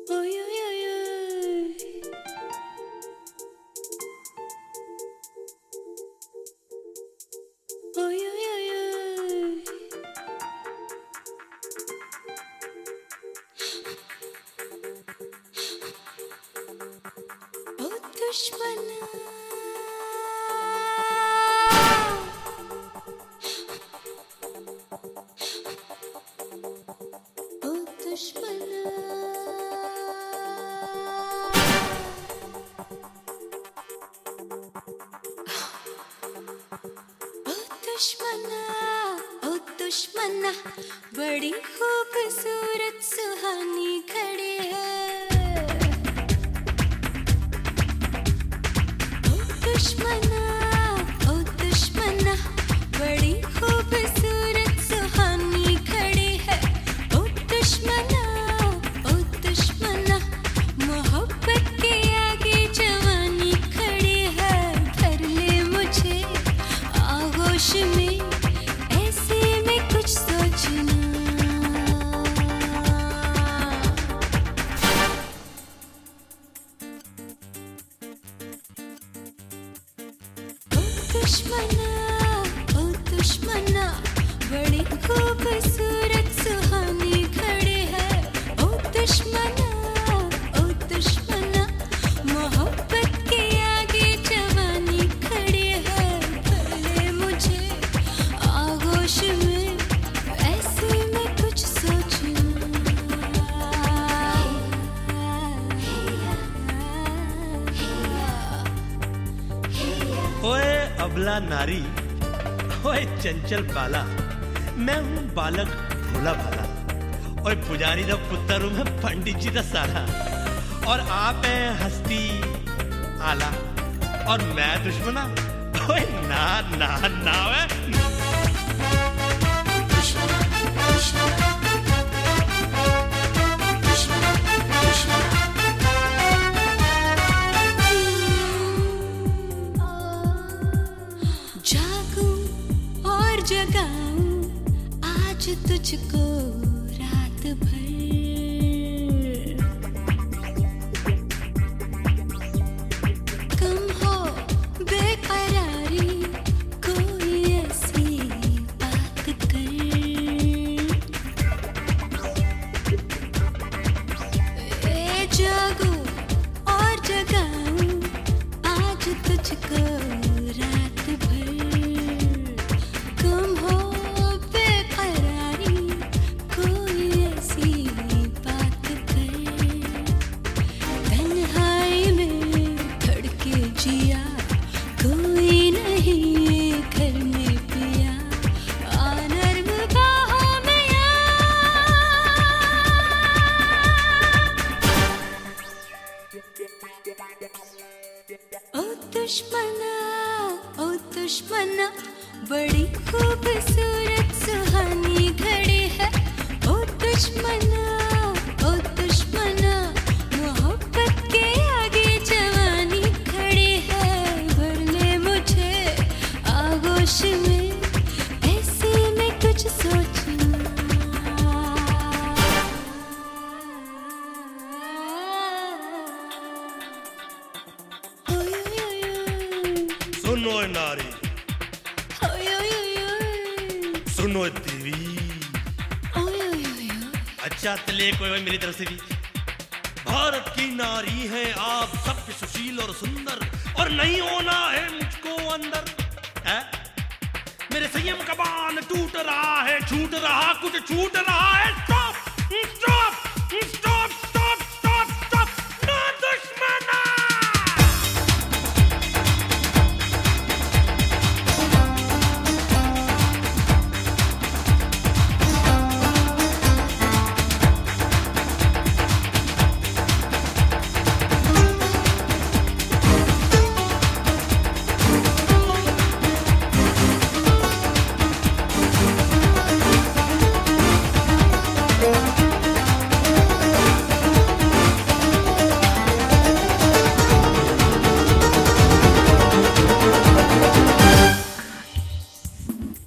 Oy, oy, oy, oy. Oy, oy, oy, oy. ओ दुश्मना ओ दुश्मना ओ दुश्मना बड़ी खूबसूरत सुहानी खड़ी है। ओ दुश्मना बड़ी खूबसूरत सुहानी खड़ी है। ओ दुश्मना मोहब्बत के आगे जवानी खड़ी है। कर ले मुझे आगोश में, ऐसे में कुछ सोचना। ओ दुश्मना बड़ी खूबसूरत सुहानी खड़ी है। ओ दुश्मना मोहब्बत के आगे जवानी खड़ी है। कर ले मुझे आगोश में, ऐसे में कुछ सोचना। ओए अबला नारी, ओए चंचल बाला, मैं हूँ बालक भोला भाला। ओए पुजारी दा पुत्र हूँ मैं, पंडित जी दा साला। और आप हैं हस्ती आला, और मैं दुश्मना। ओए ना ना ना वे जागूं और जगाऊं आज तुझको रात भर। कम हो बेकरारी, कोई ऐसी बात कर। जागूं और जगाऊं आज तुझको रात भर। कम हो बेकरारी, कोई ऐसी बात कर। तन्हाई में धड़के जिया, कोई नहीं घर में पिया। आ नर्म बाहों में ओ दुश्मना बड़ी खूबसूरत सुहानी खड़ी है। ओ दुश्मना मोहब्बत के आगे जवानी खड़ी है। भर ले मुझे आगोश में, ऐसे में कुछ सोचना। सुनो नारी, सुनो देवी। अच्छा तले कोई मेरी तरफ से भी। भारत की नारी है आप, सब सुशील और सुंदर, और नहीं होना है मुझको अंदर है? मेरे संयम का बांध टूट रहा है, छूट रहा कुछ छूट रहा है। Stop stop stop stop stop stop, नो दुश्मना।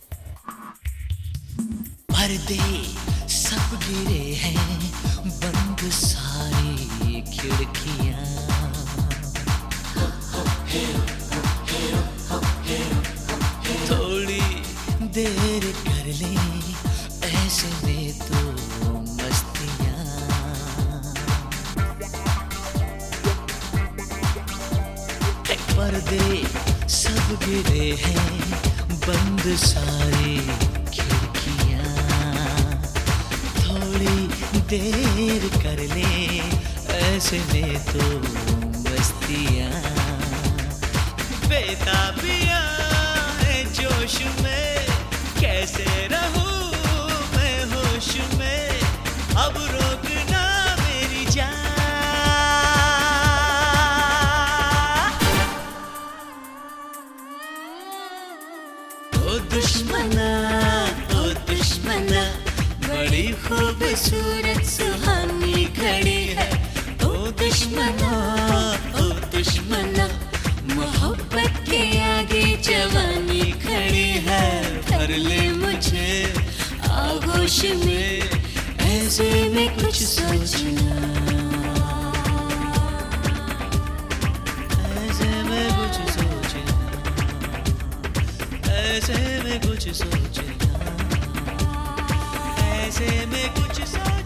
पर्दे सब गिरे हैं, बंद सारी खिड़कियां। थोड़ी देर कर ले ऐसे में तो मस्तियां। पर्दे सब गिरे हैं, बंद सारी खिड़कियां। थोड़ी देर कर ले ऐसे में तो मस्तियां। बेताबियां है जोश में, कैसे रहूं मैं होश में, अब रोकना मेरी जान। ओ दुश्मना, ओ दुश्मना, बड़ी खूबसूरत सुहानी खड़ी है। ओ दुश्मना, ओ दुश्मना, मोहब्बत के आगे जवानी खड़ी है। भर ले मुझे आगोश में, ऐसे में कुछ सोचना, ऐसे में कुछ सोचना, ऐसे में कुछ सोचना, ऐसे में कुछ सोचना।